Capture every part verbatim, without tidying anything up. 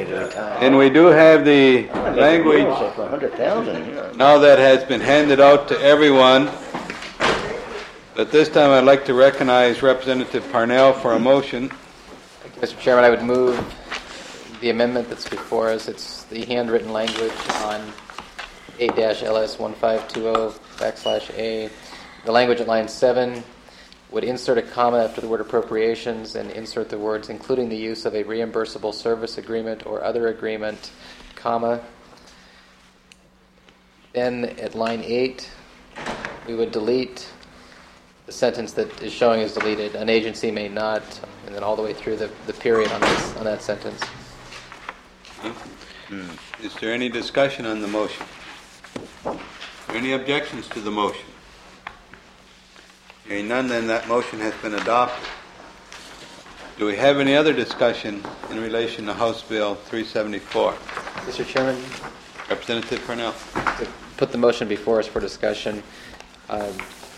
And we do have the language now that has been handed out to everyone. At this time, I'd like to recognize Representative Parnell for a motion. Mister Chairman, I would move the amendment that's before us. It's the handwritten language on eight L S one five two zero backslash A. The language at line seven would insert a comma after the word appropriations and insert the words including the use of a reimbursable service agreement or other agreement, comma. Then at line eight, we would delete the sentence that is showing is deleted. An agency may not, and then all the way through the, the period on this on that sentence. Mm. Is there any discussion on the motion? Any objections to the motion? Hearing none, then that motion has been adopted. Do we have any other discussion in relation to House Bill three seventy-four? Mister Chairman, Representative Parnell. To put the motion before us for discussion. Um,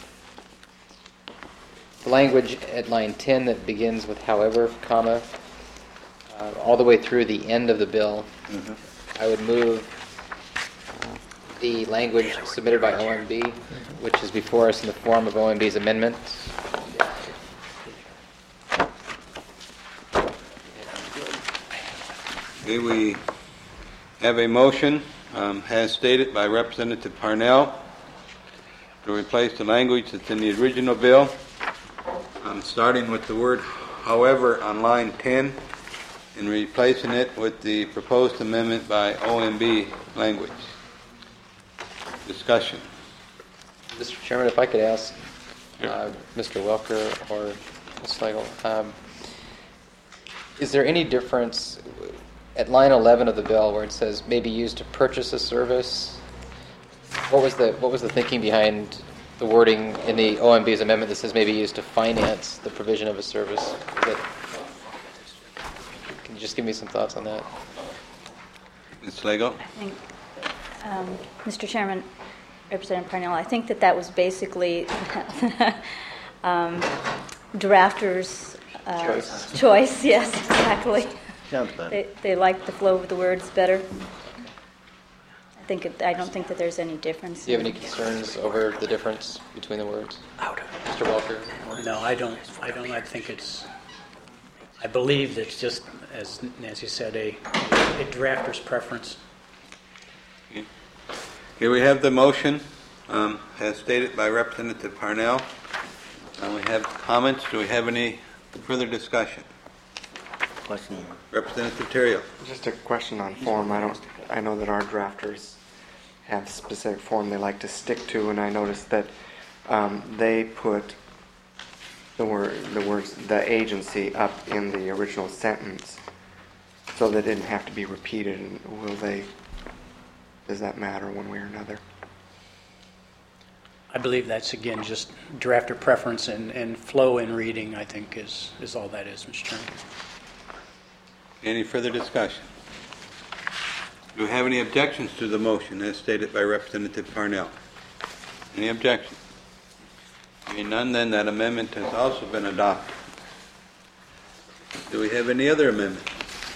the language at line ten that begins with however, comma, uh, all the way through the end of the bill, mm-hmm. I would move the language submitted by O M B, which is before us in the form of O M B's amendment. Okay, we have a motion, um, as stated by Representative Parnell, to replace the language that's in the original bill. I'm starting with the word however on line ten and replacing it with the proposed amendment by O M B language. Discussion. Mister Chairman, if I could ask uh, Mister Welker or Miz Slagle, um, is there any difference at line eleven of the bill where it says may be used to purchase a service? What was the what was the thinking behind the wording in the O M B's amendment that says may be used to finance the provision of a service? Is that, can you just give me some thoughts on that? Miz Slagle? I think, um, Mister Chairman, Representative Parnell, I think that that was basically um, drafters' uh, choice. choice. Yes, exactly. Sounds better. They, they like the flow of the words better. I think it, I don't think that there's any difference. Do you have any concerns over the difference between the words? Mister Welker? No, I don't. I don't. I think it's. I believe that it's just, as Nancy said, a, a drafter's preference. Okay. Here we have the motion, um, as stated by Representative Parnell. And we have comments. Do we have any further discussion? Question. Representative Terrio. Just a question on form. I don't. I know that our drafters have specific form they like to stick to, and I noticed that um, they put the word, the words, the agency up in the original sentence, so they didn't have to be repeated. And will they? Does that matter one way or another? I believe that's again just drafter preference and, and flow in reading. I think is is all that is, Mister Chairman. Any further discussion? Do we have any objections to the motion as stated by Representative Parnell? Any objections? Hearing none, then that amendment has also been adopted. Do we have any other amendments?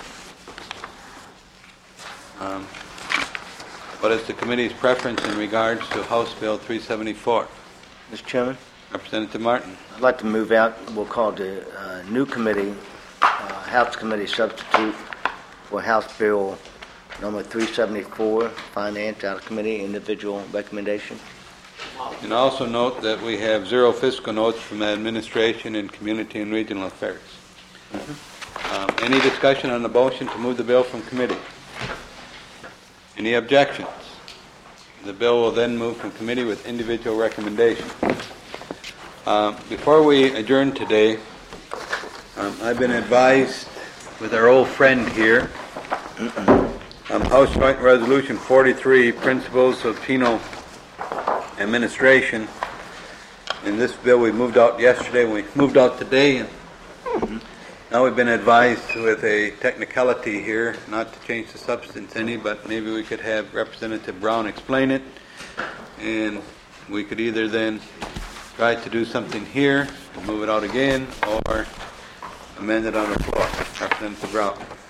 Um, what is the committee's preference in regards to House Bill three seventy-four? Mister Chairman? Representative Martin. I'd like to move out, we'll call it a uh, new committee, uh, House Committee substitute for House Bill number three seventy-four, Finance out of committee, individual recommendation. And also note that we have zero fiscal notes from administration and community and regional affairs. Mm-hmm. Um, any discussion on the motion to move the bill from committee? Any objections? The bill will then move from committee with individual recommendation. Um, before we adjourn today, um, I've been advised with our old friend here, um, House Joint Resolution forty-three, Principles of Penal Administration. In this bill we moved out yesterday, we moved out today, and mm-hmm. now we've been advised with a technicality here, not to change the substance any, but maybe we could have Representative Brown explain it, and we could either then try to do something here and move it out again, or amend it on the floor. Representative Brown.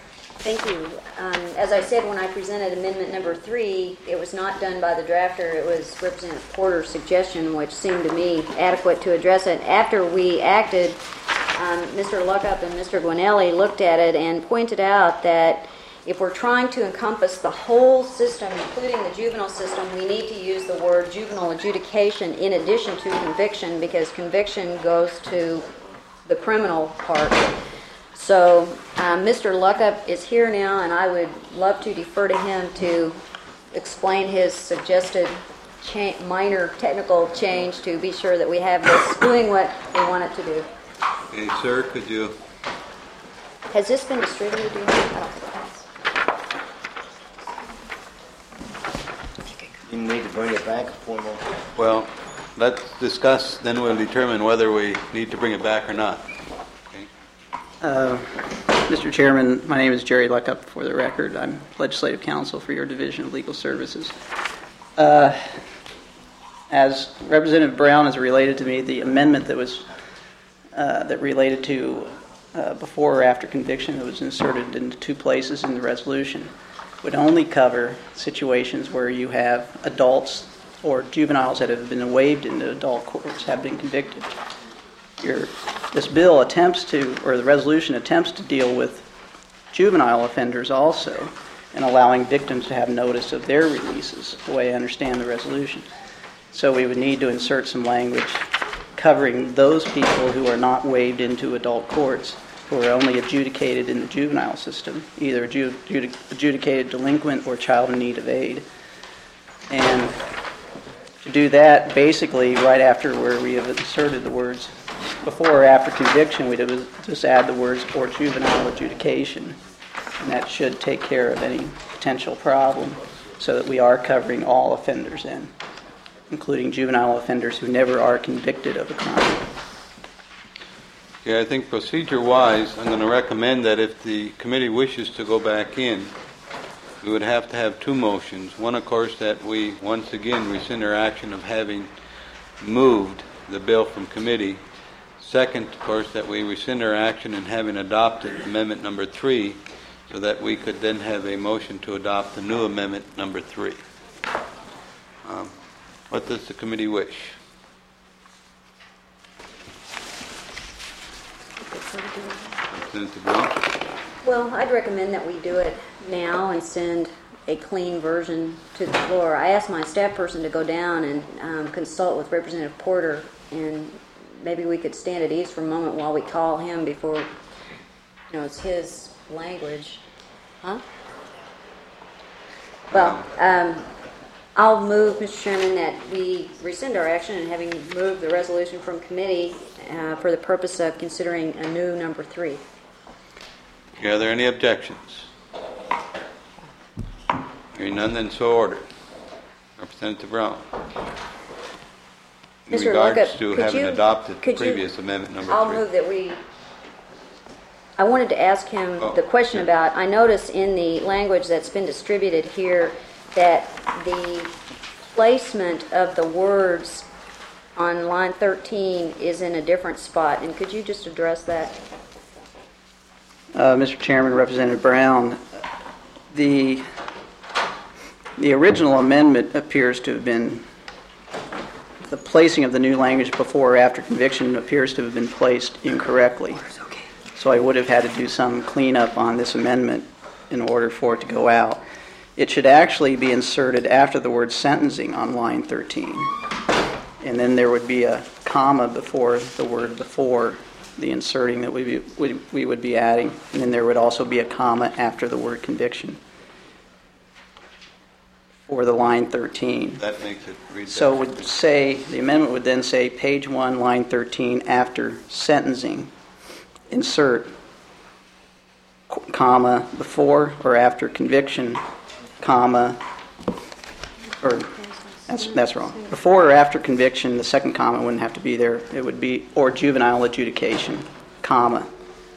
Thank you. Um, As I said, when I presented amendment number three, it was not done by the drafter. It was Representative Porter's suggestion, which seemed to me adequate to address it. After we acted, um, Mister Luckup and Mister Gwinelli looked at it and pointed out that if we're trying to encompass the whole system, including the juvenile system, we need to use the word juvenile adjudication in addition to conviction, because conviction goes to the criminal part. So um, Mister Luckup is here now, and I would love to defer to him to explain his suggested cha- minor technical change to be sure that we have this doing what we want it to do. Okay, sir, could you? Has this been distributed? Do you know? I don't think it has. You need to bring it back for more. Well, let's discuss, then we'll determine whether we need to bring it back or not. Okay. Uh, Mister Chairman, my name is Jerry Luckup, for the record. I'm Legislative Counsel for your Division of Legal Services. Uh, as Representative Brown has related to me, the amendment that was uh, that related to uh, before or after conviction that was inserted into two places in the resolution would only cover situations where you have adults or juveniles that have been waived into adult courts have been convicted. Your, this bill attempts to, or the resolution attempts to deal with juvenile offenders also, and allowing victims to have notice of their releases, the way I understand the resolution. So we would need to insert some language covering those people who are not waived into adult courts, who are only adjudicated in the juvenile system, either adjudic- adjudicated delinquent or child in need of aid. And to do that, basically, right after where we have inserted the words before or after conviction, we'd just add the words or juvenile adjudication. And that should take care of any potential problem so that we are covering all offenders in, including juvenile offenders who never are convicted of a crime. Yeah, I think procedure-wise, I'm going to recommend that if the committee wishes to go back in, we would have to have two motions. One, of course, that we once again rescind our action of having moved the bill from committee. Second, of course, that we rescind our action in having adopted amendment number three, so that we could then have a motion to adopt the new amendment number three. Um, what does the committee wish? Senator Brown? Well, I'd recommend that we do it now and send a clean version to the floor. I asked my staff person to go down and um, consult with Representative Porter, and maybe we could stand at ease for a moment while we call him before, you know, it's his language. Huh? Well, um, I'll move, Mister Chairman, that we rescind our action and having moved the resolution from committee uh, for the purpose of considering a new number three. Okay, are there any objections? Hearing none, then so ordered. Representative Brown. In Mister regards Luckup, to could having you- adopted the could you- previous amendment number I'll three. move that we, I wanted to ask him Oh, the question sure. about, I notice in the language that's been distributed here that the placement of the words on line thirteen is in a different spot, and could you just address that? Uh, Mister Chairman, Representative Brown, the the original amendment appears to have been, the placing of the new language before or after conviction appears to have been placed incorrectly. So I would have had to do some cleanup on this amendment in order for it to go out. It should actually be inserted after the word sentencing on line thirteen. And then there would be a comma before the word before the inserting that we, we, we would be adding. And then there would also be a comma after the word conviction for the line thirteen. That makes it read So it better. would say, the amendment would then say, page one, line thirteen, after sentencing, insert, qu- comma, before or after conviction, comma, or, that's, that's wrong. Before or after conviction, the second comma wouldn't have to be there. It would be, or juvenile adjudication, comma.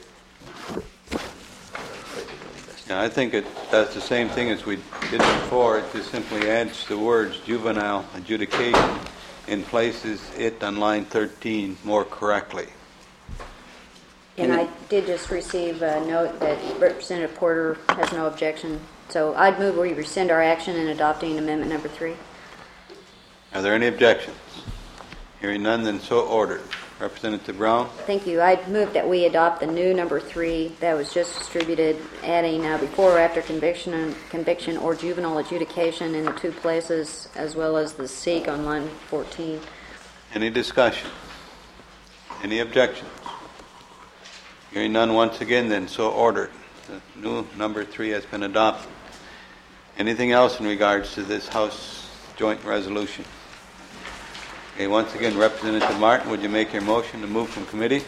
Yeah, I think it does the same thing as we did before. It just simply adds the words juvenile adjudication and places it on line thirteen more correctly. And I did just receive a note that Representative Porter has no objection. So I'd move we rescind our action in adopting amendment number three. Are there any objections? Hearing none, then so ordered. Representative Brown? Thank you. I'd move that we adopt the new number three that was just distributed, adding uh, before or after conviction, conviction or juvenile adjudication in the two places, as well as the seek on line fourteen. Any discussion? Any objections? Hearing none once again, then so ordered. The new number three has been adopted. Anything else in regards to this House joint resolution? Okay, once again, Representative Martin, would you make your motion to move from committee?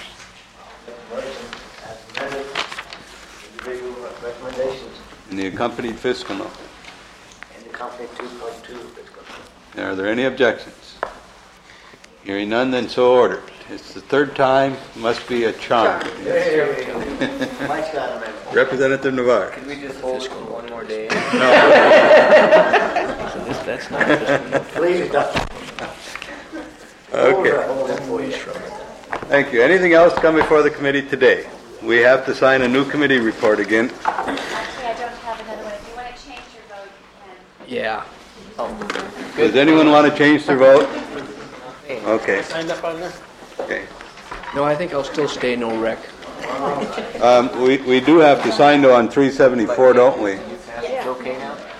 Individual recommendations And the accompanied fiscal note. and the company two point two fiscal. Are there any objections? Hearing none, then so ordered. It's the third time, must be a charm. Mike's got a member. Representative Navarre. Could we just hold for one more day? That's not Please don't. Okay. Hold that for you. Thank you. Anything else come before the committee today? We have to sign a new committee report again. Actually, I don't have another one. If you want to change your vote, you can. Yeah. Does anyone want to change their vote? Okay. Signed up on there? Okay. No, I think I'll still stay no rec. Um, we, we do have to sign though on three seventy-four, don't we? It's okay now?